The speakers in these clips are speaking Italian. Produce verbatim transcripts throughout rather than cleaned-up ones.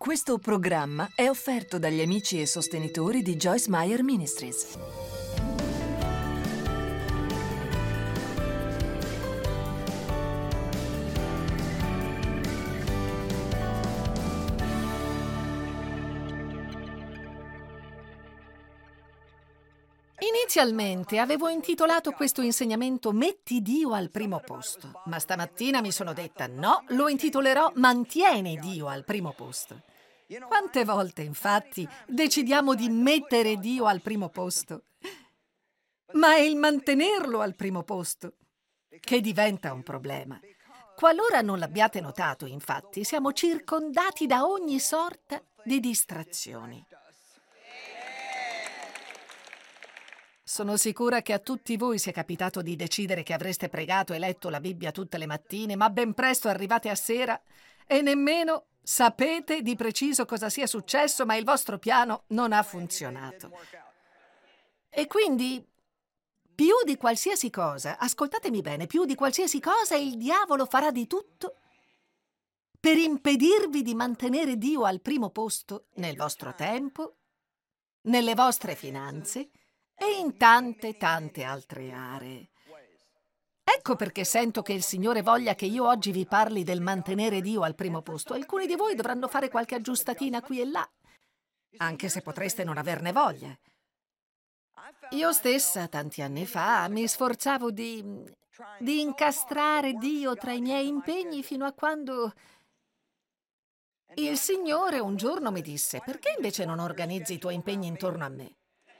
Questo programma è offerto dagli amici e sostenitori di Joyce Meyer Ministries. Inizialmente avevo intitolato questo insegnamento Metti Dio al primo posto, ma stamattina mi sono detta no, lo intitolerò Mantieni Dio al primo posto. Quante volte, infatti, decidiamo di mettere Dio al primo posto, ma è il mantenerlo al primo posto che diventa un problema. Qualora non l'abbiate notato, infatti, siamo circondati da ogni sorta di distrazioni. Sono sicura che a tutti voi sia capitato di decidere che avreste pregato e letto la Bibbia tutte le mattine, ma ben presto arrivate a sera e nemmeno sapete di preciso cosa sia successo, ma il vostro piano non ha funzionato. E quindi, più di qualsiasi cosa, ascoltatemi bene, più di qualsiasi cosa il diavolo farà di tutto per impedirvi di mantenere Dio al primo posto nel vostro tempo, nelle vostre finanze e in tante, tante altre aree. Ecco perché sento che il Signore voglia che io oggi vi parli del mantenere Dio al primo posto. Alcuni di voi dovranno fare qualche aggiustatina qui e là, anche se potreste non averne voglia. Io stessa, tanti anni fa, mi sforzavo di, di incastrare Dio tra i miei impegni fino a quando il Signore un giorno mi disse: perché invece non organizzi i tuoi impegni intorno a me?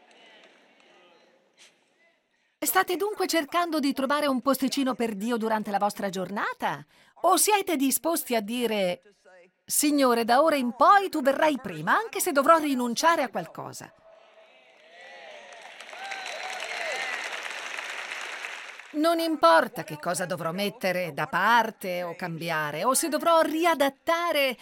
State dunque cercando di trovare un posticino per Dio durante la vostra giornata? O siete disposti a dire: Signore, da ora in poi tu verrai prima, anche se dovrò rinunciare a qualcosa? Non importa che cosa dovrò mettere da parte o cambiare, o se dovrò riadattare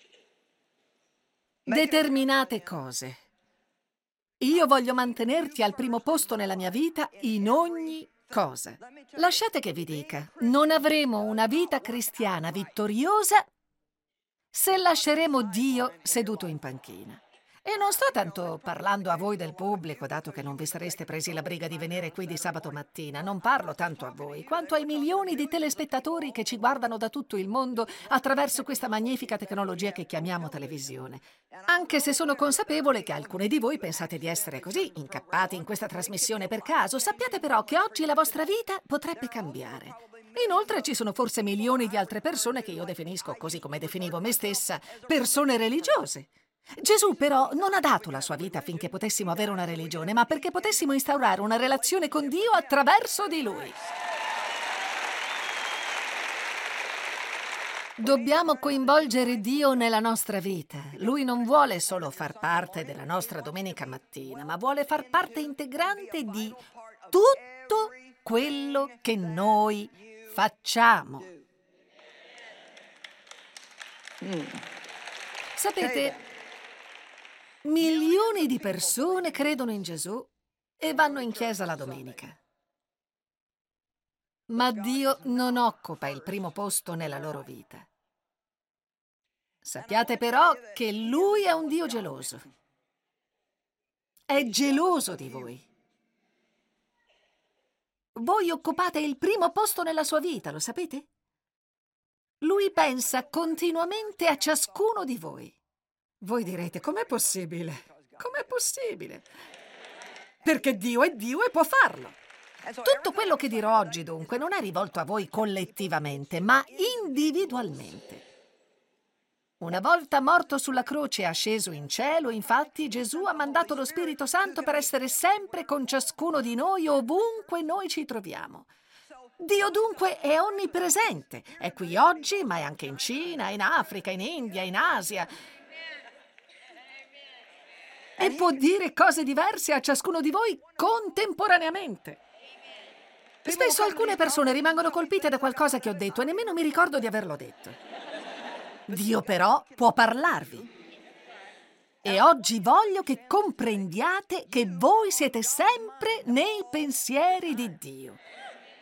determinate cose. Io voglio mantenerti al primo posto nella mia vita in ogni cosa. Lasciate che vi dica, non avremo una vita cristiana vittoriosa se lasceremo Dio seduto in panchina. E non sto tanto parlando a voi del pubblico, dato che non vi sareste presi la briga di venire qui di sabato mattina. Non parlo tanto a voi, quanto ai milioni di telespettatori che ci guardano da tutto il mondo attraverso questa magnifica tecnologia che chiamiamo televisione. Anche se sono consapevole che alcuni di voi pensate di essere così, incappati in questa trasmissione per caso, sappiate però che oggi la vostra vita potrebbe cambiare. Inoltre ci sono forse milioni di altre persone che io definisco, così come definivo me stessa, persone religiose. Gesù però non ha dato la sua vita affinché potessimo avere una religione, ma perché potessimo instaurare una relazione con Dio attraverso di Lui. Dobbiamo coinvolgere Dio nella nostra vita. Lui non vuole solo far parte della nostra domenica mattina, ma vuole far parte integrante di tutto quello che noi facciamo. Sapete, milioni di persone credono in Gesù e vanno in chiesa la domenica. Ma Dio non occupa il primo posto nella loro vita. Sappiate però che Lui è un Dio geloso. È geloso di voi. Voi occupate il primo posto nella sua vita, lo sapete? Lui pensa continuamente a ciascuno di voi. Voi direte: com'è possibile? Com'è possibile? Perché Dio è Dio e può farlo. Tutto quello che dirò oggi, dunque, non è rivolto a voi collettivamente, ma individualmente. Una volta morto sulla croce e asceso in cielo, infatti, Gesù ha mandato lo Spirito Santo per essere sempre con ciascuno di noi, ovunque noi ci troviamo. Dio dunque è onnipresente. È qui oggi, ma è anche in Cina, in Africa, in India, in Asia. E può dire cose diverse a ciascuno di voi contemporaneamente. Spesso alcune persone rimangono colpite da qualcosa che ho detto e nemmeno mi ricordo di averlo detto. Dio però può parlarvi. E oggi voglio che comprendiate che voi siete sempre nei pensieri di Dio.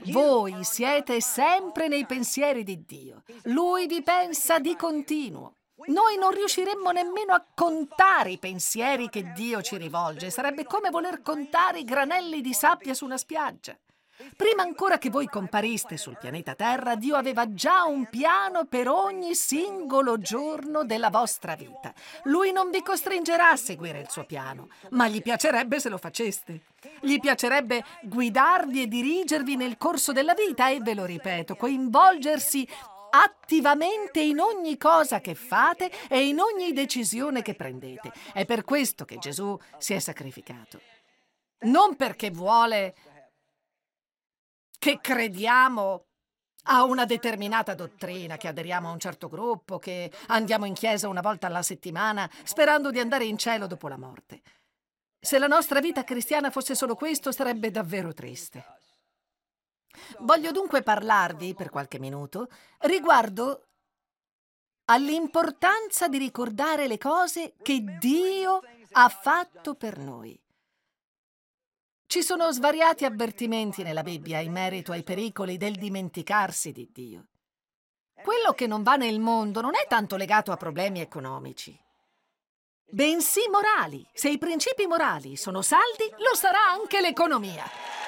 Voi siete sempre nei pensieri di Dio. Lui vi pensa di continuo. Noi non riusciremmo nemmeno a contare i pensieri che Dio ci rivolge. Sarebbe come voler contare i granelli di sabbia su una spiaggia. Prima ancora che voi compariste sul pianeta Terra, Dio aveva già un piano per ogni singolo giorno della vostra vita. Lui non vi costringerà a seguire il suo piano, ma gli piacerebbe se lo faceste. Gli piacerebbe guidarvi e dirigervi nel corso della vita e, ve lo ripeto, coinvolgersi attivamente in ogni cosa che fate e in ogni decisione che prendete. È per questo che Gesù si è sacrificato. Non perché vuole che crediamo a una determinata dottrina, che aderiamo a un certo gruppo, che andiamo in chiesa una volta alla settimana sperando di andare in cielo dopo la morte. Se la nostra vita cristiana fosse solo questo, sarebbe davvero triste. Voglio dunque parlarvi, per qualche minuto, riguardo all'importanza di ricordare le cose che Dio ha fatto per noi. Ci sono svariati avvertimenti nella Bibbia in merito ai pericoli del dimenticarsi di Dio. Quello che non va nel mondo non è tanto legato a problemi economici, bensì morali. Se i principi morali sono saldi, lo sarà anche l'economia.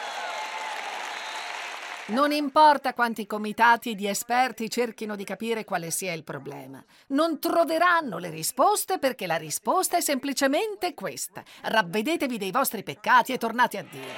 Non importa quanti comitati di esperti cerchino di capire quale sia il problema. Non troveranno le risposte, perché la risposta è semplicemente questa: ravvedetevi dei vostri peccati e tornate a Dio.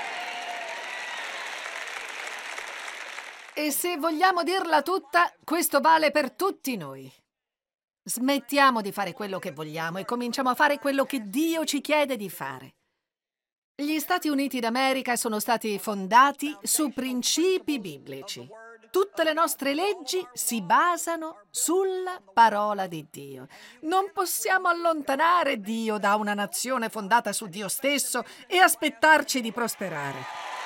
E se vogliamo dirla tutta, questo vale per tutti noi. Smettiamo di fare quello che vogliamo e cominciamo a fare quello che Dio ci chiede di fare. Gli Stati Uniti d'America sono stati fondati su principi biblici. Tutte le nostre leggi si basano sulla parola di Dio. Non possiamo allontanare Dio da una nazione fondata su Dio stesso e aspettarci di prosperare.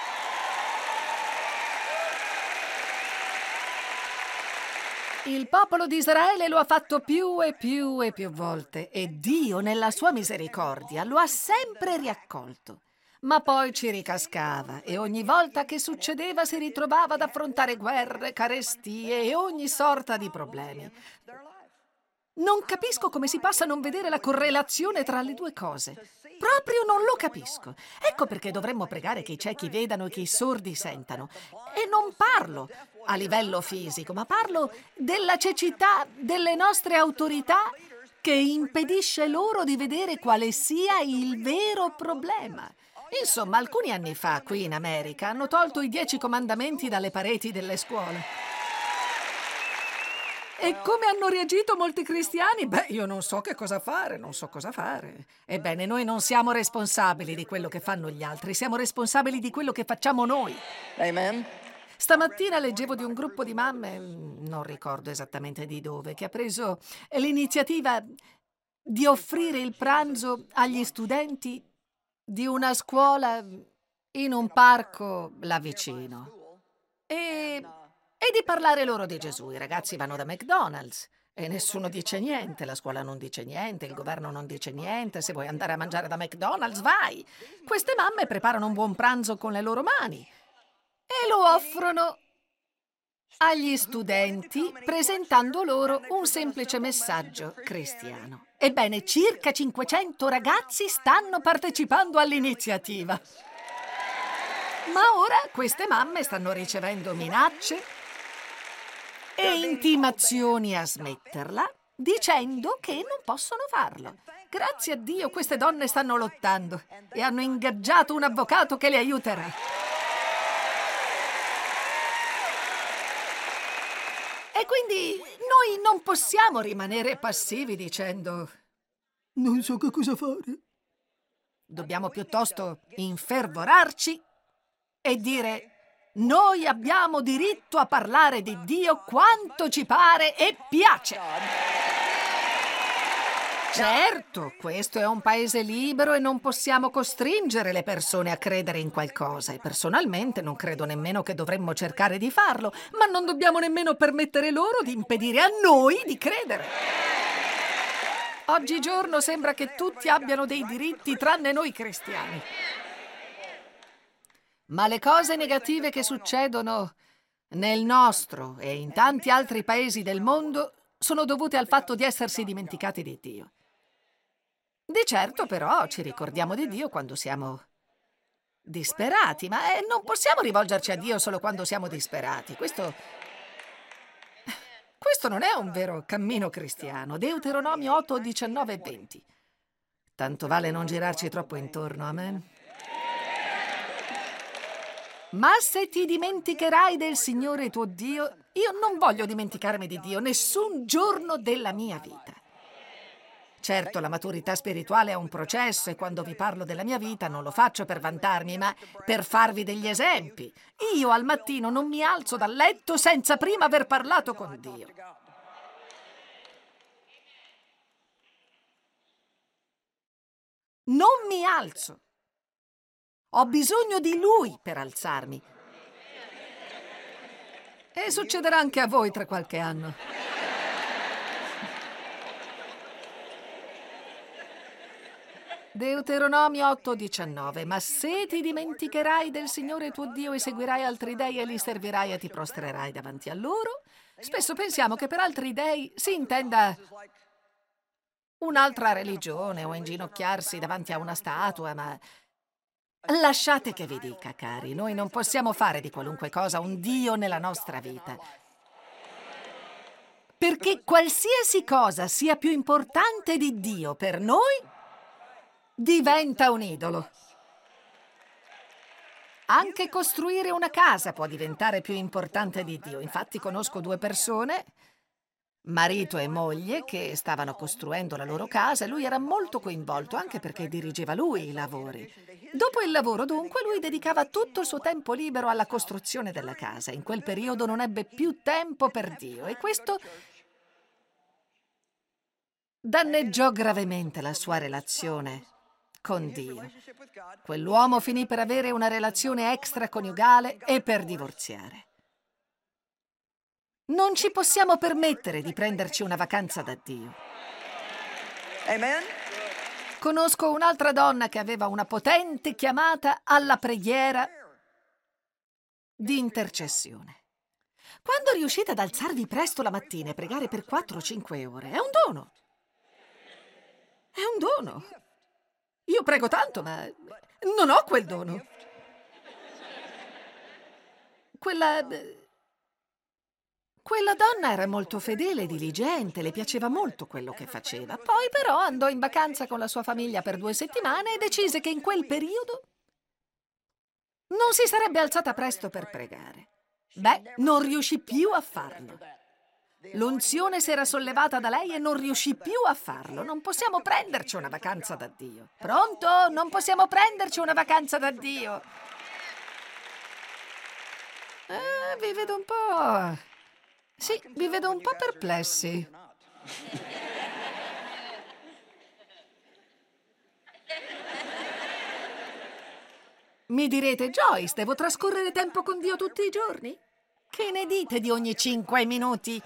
Il popolo di Israele lo ha fatto più e più e più volte e Dio, nella sua misericordia, lo ha sempre riaccolto. Ma poi ci ricascava e ogni volta che succedeva si ritrovava ad affrontare guerre, carestie e ogni sorta di problemi. Non capisco come si possa non vedere la correlazione tra le due cose. Proprio non lo capisco. Ecco perché dovremmo pregare che i ciechi vedano e che i sordi sentano. E non parlo a livello fisico, ma parlo della cecità delle nostre autorità che impedisce loro di vedere quale sia il vero problema. Insomma, alcuni anni fa, qui in America, hanno tolto i dieci comandamenti dalle pareti delle scuole. E come hanno reagito molti cristiani? Beh, io non so che cosa fare, non so cosa fare. Ebbene, noi non siamo responsabili di quello che fanno gli altri, siamo responsabili di quello che facciamo noi. Amen. Stamattina leggevo di un gruppo di mamme, non ricordo esattamente di dove, che ha preso l'iniziativa di offrire il pranzo agli studenti di una scuola in un parco là vicino e, e di parlare loro di Gesù. I ragazzi vanno da McDonald's e nessuno dice niente, la scuola non dice niente, il governo non dice niente. Se vuoi andare a mangiare da McDonald's, vai. Queste mamme preparano un buon pranzo con le loro mani e lo offrono agli studenti, presentando loro un semplice messaggio cristiano. Ebbene, circa cinquecento ragazzi stanno partecipando all'iniziativa. Ma ora queste mamme stanno ricevendo minacce e intimazioni a smetterla, dicendo che non possono farlo. Grazie a Dio queste donne stanno lottando e hanno ingaggiato un avvocato che le aiuterà. E quindi noi non possiamo rimanere passivi dicendo «Non so che cosa fare». Dobbiamo piuttosto infervorarci e dire «Noi abbiamo diritto a parlare di Dio quanto ci pare e piace». Certo, questo è un paese libero e non possiamo costringere le persone a credere in qualcosa e personalmente non credo nemmeno che dovremmo cercare di farlo, ma non dobbiamo nemmeno permettere loro di impedire a noi di credere. Oggigiorno sembra che tutti abbiano dei diritti tranne noi cristiani. Ma le cose negative che succedono nel nostro e in tanti altri paesi del mondo sono dovute al fatto di essersi dimenticati di Dio. Di certo, però, ci ricordiamo di Dio quando siamo disperati, ma eh, non possiamo rivolgerci a Dio solo quando siamo disperati. Questo, questo non è un vero cammino cristiano. Deuteronomio otto, diciannove e venti. Tanto vale non girarci troppo intorno, amen. Ma se ti dimenticherai del Signore tuo Dio, io non voglio dimenticarmi di Dio nessun giorno della mia vita. Certo, la maturità spirituale è un processo e quando vi parlo della mia vita non lo faccio per vantarmi, ma per farvi degli esempi. Io al mattino non mi alzo dal letto senza prima aver parlato con Dio. Non mi alzo. Ho bisogno di Lui per alzarmi. E succederà anche a voi tra qualche anno. Deuteronomio otto, diciannove. Ma se ti dimenticherai del Signore tuo Dio e seguirai altri dei e li servirai e ti prostrerai davanti a loro, spesso pensiamo che per altri dei si intenda un'altra religione o inginocchiarsi davanti a una statua, ma lasciate che vi dica, cari, noi non possiamo fare di qualunque cosa un Dio nella nostra vita. Perché qualsiasi cosa sia più importante di Dio per noi, diventa un idolo. Anche costruire una casa può diventare più importante di Dio. Infatti conosco due persone, marito e moglie, che stavano costruendo la loro casa e lui era molto coinvolto anche perché dirigeva lui i lavori. Dopo il lavoro, dunque, lui dedicava tutto il suo tempo libero alla costruzione della casa. In quel periodo non ebbe più tempo per Dio e questo danneggiò gravemente la sua relazione con Dio. Quell'uomo finì per avere una relazione extraconiugale e per divorziare. Non ci possiamo permettere di prenderci una vacanza da Dio. Amen. Conosco un'altra donna che aveva una potente chiamata alla preghiera di intercessione. Quando riuscite ad alzarvi presto la mattina e pregare per quattro o cinque ore, è un dono. È un dono. Io prego tanto, ma non ho quel dono. Quella... Quella donna era molto fedele e diligente, le piaceva molto quello che faceva. Poi però andò in vacanza con la sua famiglia per due settimane e decise che in quel periodo non si sarebbe alzata presto per pregare. Beh, non riuscì più a farlo. L'unzione si era sollevata da lei e non riuscì più a farlo. Non possiamo prenderci una vacanza da Dio. Pronto? Non possiamo prenderci una vacanza da Dio. Eh, vi vedo un po'... Sì, vi vedo un po' perplessi. Mi direte, Joyce, devo trascorrere tempo con Dio tutti i giorni? Che ne dite di ogni cinque minuti?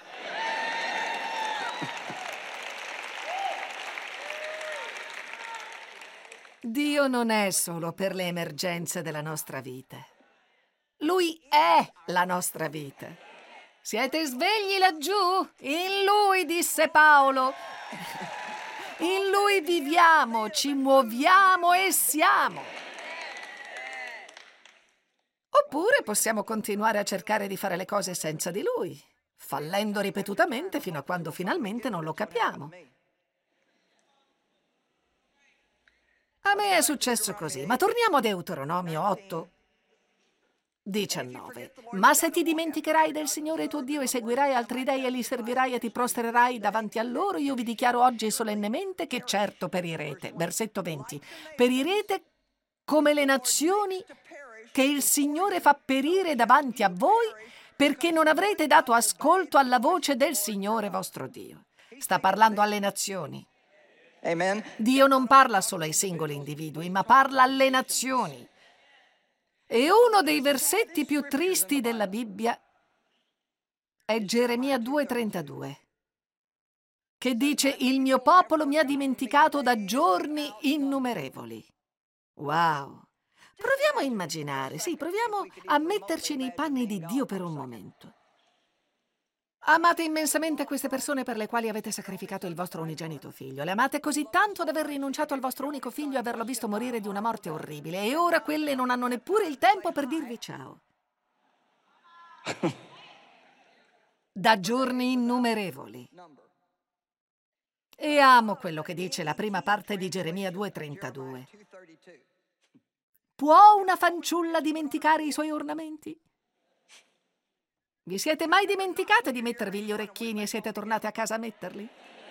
Dio non è solo per le emergenze della nostra vita. Lui è la nostra vita. Siete svegli laggiù? In Lui, disse Paolo. In Lui viviamo, ci muoviamo e siamo. Oppure possiamo continuare a cercare di fare le cose senza di Lui, fallendo ripetutamente fino a quando finalmente non lo capiamo. A me è successo così, ma torniamo a Deuteronomio otto, diciannove. Ma se ti dimenticherai del Signore tuo Dio e seguirai altri dei e li servirai e ti prostrerai davanti a loro, io vi dichiaro oggi solennemente che certo perirete. Versetto venti. Perirete come le nazioni che il Signore fa perire davanti a voi, perché non avrete dato ascolto alla voce del Signore vostro Dio. Sta parlando alle nazioni. Amen. Dio non parla solo ai singoli individui, ma parla alle nazioni. E uno dei versetti più tristi della Bibbia è Geremia due trentadue, che dice: il mio popolo mi ha dimenticato da giorni innumerevoli. Wow! Proviamo a immaginare, sì, proviamo a metterci nei panni di Dio per un momento. Amate immensamente queste persone per le quali avete sacrificato il vostro unigenito figlio. Le amate così tanto da aver rinunciato al vostro unico figlio e averlo visto morire di una morte orribile. E ora quelle non hanno neppure il tempo per dirvi ciao. Da giorni innumerevoli. E amo quello che dice la prima parte di Geremia due trentadue. Può una fanciulla dimenticare i suoi ornamenti? Vi siete mai dimenticate di mettervi gli orecchini e siete tornate a casa a metterli?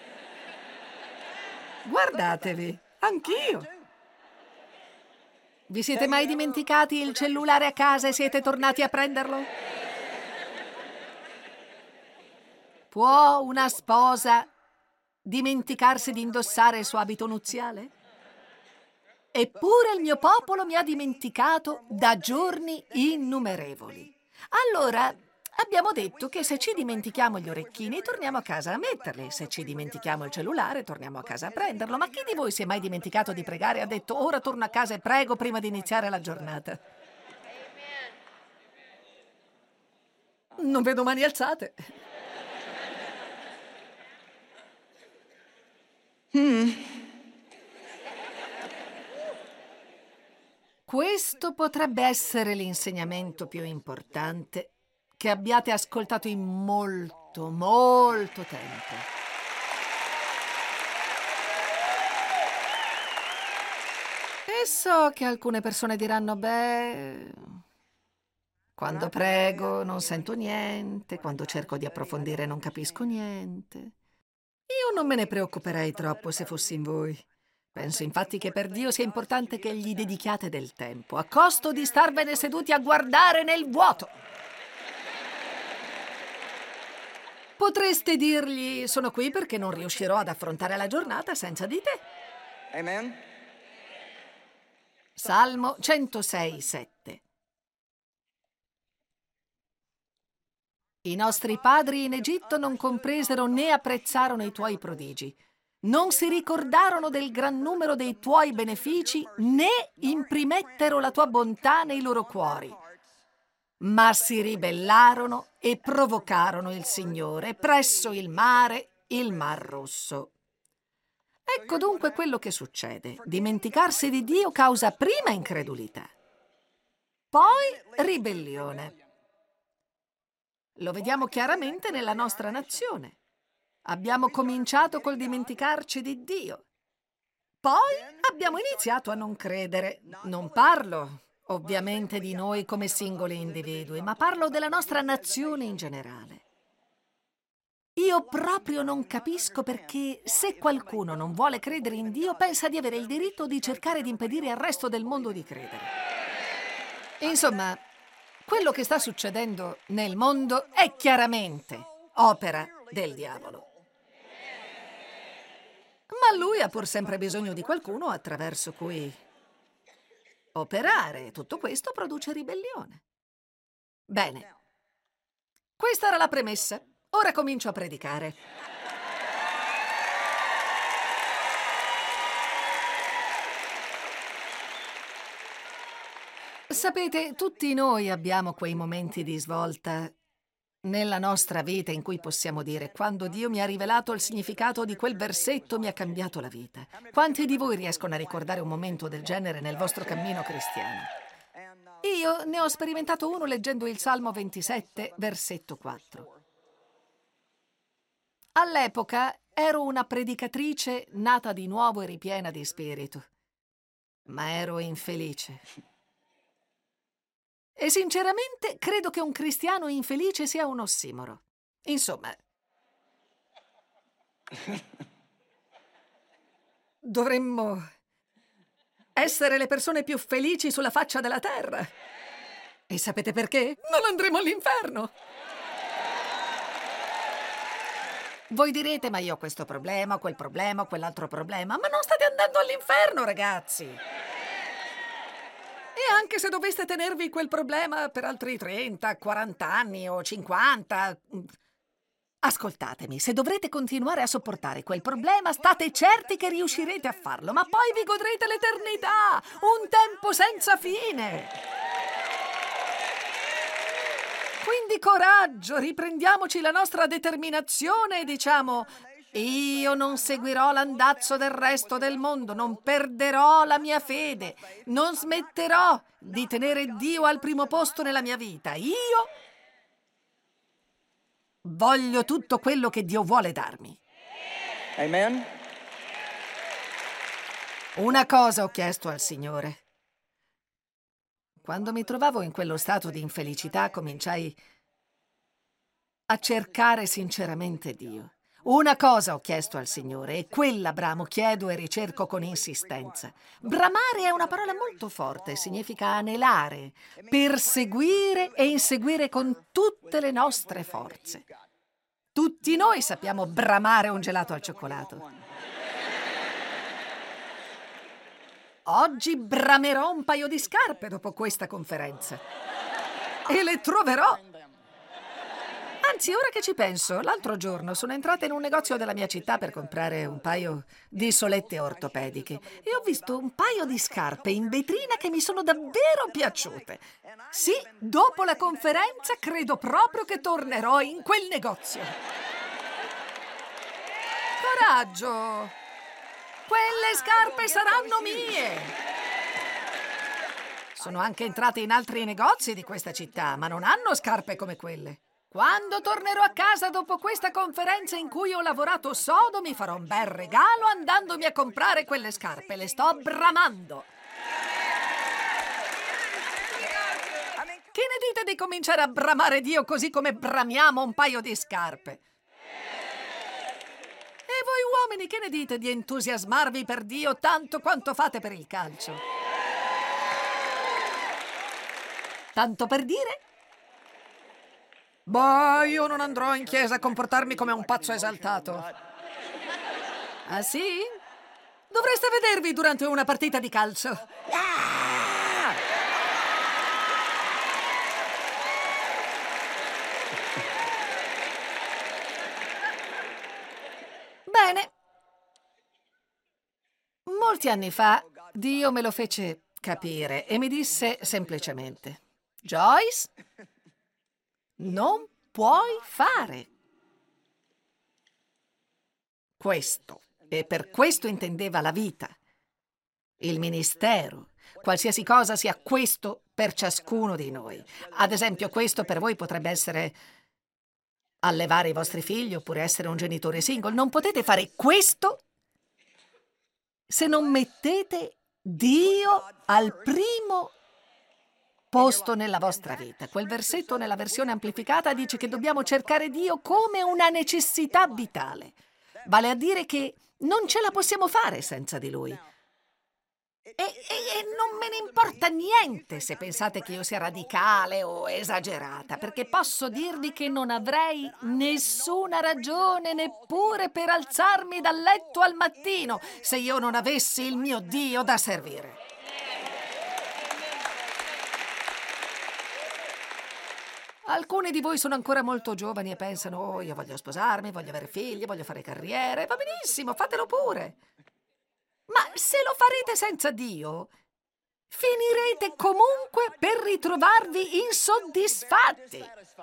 Guardatevi, anch'io. Vi siete mai dimenticati il cellulare a casa e siete tornati a prenderlo? Può una sposa dimenticarsi di indossare il suo abito nuziale? Eppure il mio popolo mi ha dimenticato da giorni innumerevoli. Allora, abbiamo detto che se ci dimentichiamo gli orecchini, torniamo a casa a metterli. Se ci dimentichiamo il cellulare, torniamo a casa a prenderlo. Ma chi di voi si è mai dimenticato di pregare e ha detto ora torno a casa e prego prima di iniziare la giornata? Non vedo mani alzate. Hmm. Questo potrebbe essere l'insegnamento più importante che abbiate ascoltato in molto, molto tempo. E so che alcune persone diranno, beh, quando prego non sento niente, quando cerco di approfondire non capisco niente. Io non me ne preoccuperei troppo se fossi in voi. Penso infatti che per Dio sia importante che gli dedichiate del tempo, a costo di starvene seduti a guardare nel vuoto. Potreste dirgli, sono qui perché non riuscirò ad affrontare la giornata senza di te. Amen. Salmo centosei, sette. I nostri padri in Egitto non compresero né apprezzarono i tuoi prodigi. Non si ricordarono del gran numero dei tuoi benefici, né imprimettero la tua bontà nei loro cuori. Ma si ribellarono e provocarono il Signore presso il mare, il Mar Rosso. Ecco dunque quello che succede. Dimenticarsi di Dio causa prima incredulità, poi ribellione. Lo vediamo chiaramente nella nostra nazione. Abbiamo cominciato col dimenticarci di Dio. Poi abbiamo iniziato a non credere. Non parlo, ovviamente, di noi come singoli individui, ma parlo della nostra nazione in generale. Io proprio non capisco perché, se qualcuno non vuole credere in Dio, pensa di avere il diritto di cercare di impedire al resto del mondo di credere. Insomma, quello che sta succedendo nel mondo è chiaramente opera del diavolo. Ma lui ha pur sempre bisogno di qualcuno attraverso cui operare. Tutto questo produce ribellione. Bene, questa era la premessa. Ora comincio a predicare. Sapete, tutti noi abbiamo quei momenti di svolta nella nostra vita in cui possiamo dire: quando Dio mi ha rivelato il significato di quel versetto mi ha cambiato la vita. Quanti di voi riescono a ricordare un momento del genere nel vostro cammino cristiano? Io ne ho sperimentato uno leggendo il Salmo ventisette, versetto quattro. All'epoca ero una predicatrice nata di nuovo e ripiena di spirito, ma ero infelice. E sinceramente credo che un cristiano infelice sia un ossimoro. Insomma, dovremmo essere le persone più felici sulla faccia della terra. E sapete perché? Non andremo all'inferno. Voi direte, ma io ho questo problema, quel problema, quell'altro problema. Ma non state andando all'inferno, ragazzi! E anche se doveste tenervi quel problema per altri trenta, quaranta anni o cinquanta... Ascoltatemi, se dovrete continuare a sopportare quel problema, state certi che riuscirete a farlo, ma poi vi godrete l'eternità, un tempo senza fine. Quindi coraggio, riprendiamoci la nostra determinazione e diciamo: io non seguirò l'andazzo del resto del mondo, non perderò la mia fede, non smetterò di tenere Dio al primo posto nella mia vita. Io voglio tutto quello che Dio vuole darmi. Amen. Una cosa ho chiesto al Signore. Quando mi trovavo in quello stato di infelicità, cominciai a cercare sinceramente Dio. Una cosa ho chiesto al Signore e quella bramo, chiedo e ricerco con insistenza. Bramare è una parola molto forte, significa anelare, perseguire e inseguire con tutte le nostre forze. Tutti noi sappiamo bramare un gelato al cioccolato. Oggi bramerò un paio di scarpe dopo questa conferenza. E le troverò. Anzi, ora che ci penso, l'altro giorno sono entrata in un negozio della mia città per comprare un paio di solette ortopediche e ho visto un paio di scarpe in vetrina che mi sono davvero piaciute. Sì, dopo la conferenza credo proprio che tornerò in quel negozio. Coraggio! Quelle scarpe saranno mie! Sono anche entrata in altri negozi di questa città, ma non hanno scarpe come quelle. Quando tornerò a casa dopo questa conferenza in cui ho lavorato sodo, mi farò un bel regalo andandomi a comprare quelle scarpe. Le sto bramando. Che ne dite di cominciare a bramare Dio così come bramiamo un paio di scarpe? E voi uomini, che ne dite di entusiasmarvi per Dio tanto quanto fate per il calcio? Tanto per dire? Boh, io non andrò in chiesa a comportarmi come un pazzo esaltato. Ah sì? Dovreste vedervi durante una partita di calcio. Ah! Bene. Molti anni fa Dio me lo fece capire e mi disse semplicemente: Joyce, non puoi fare questo. E per questo intendeva la vita, il ministero, qualsiasi cosa sia questo per ciascuno di noi. Ad esempio, questo per voi potrebbe essere allevare i vostri figli oppure essere un genitore single. Non potete fare questo se non mettete Dio al primo posto nella vostra vita. Quel versetto nella versione amplificata dice che dobbiamo cercare Dio come una necessità vitale. Vale a dire che non ce la possiamo fare senza di Lui. E, e, e non me ne importa niente se pensate che io sia radicale o esagerata, perché posso dirvi che non avrei nessuna ragione neppure per alzarmi dal letto al mattino se io non avessi il mio Dio da servire. Alcuni di voi sono ancora molto giovani e pensano: oh, io voglio sposarmi, voglio avere figli, voglio fare carriere. Va benissimo, fatelo pure. Ma se lo farete senza Dio, finirete comunque per ritrovarvi insoddisfatti.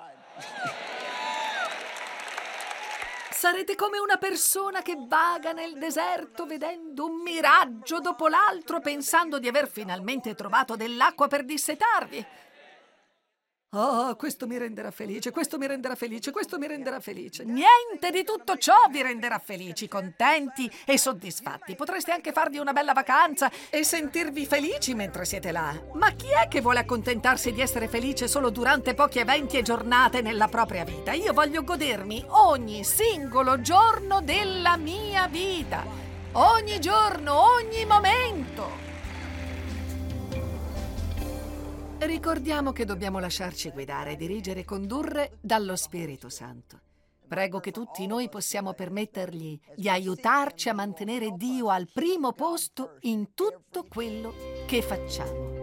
Sarete come una persona che vaga nel deserto vedendo un miraggio dopo l'altro, pensando di aver finalmente trovato dell'acqua per dissetarvi. Oh, questo mi renderà felice, questo mi renderà felice, questo mi renderà felice. Niente di tutto ciò vi renderà felici, contenti e soddisfatti. Potreste anche farvi una bella vacanza e sentirvi felici mentre siete là. Ma chi è che vuole accontentarsi di essere felice solo durante pochi eventi e giornate nella propria vita? Io voglio godermi ogni singolo giorno della mia vita. Ogni giorno, ogni momento. Ricordiamo che dobbiamo lasciarci guidare, dirigere e condurre dallo Spirito Santo. Prego che tutti noi possiamo permettergli di aiutarci a mantenere Dio al primo posto in tutto quello che facciamo.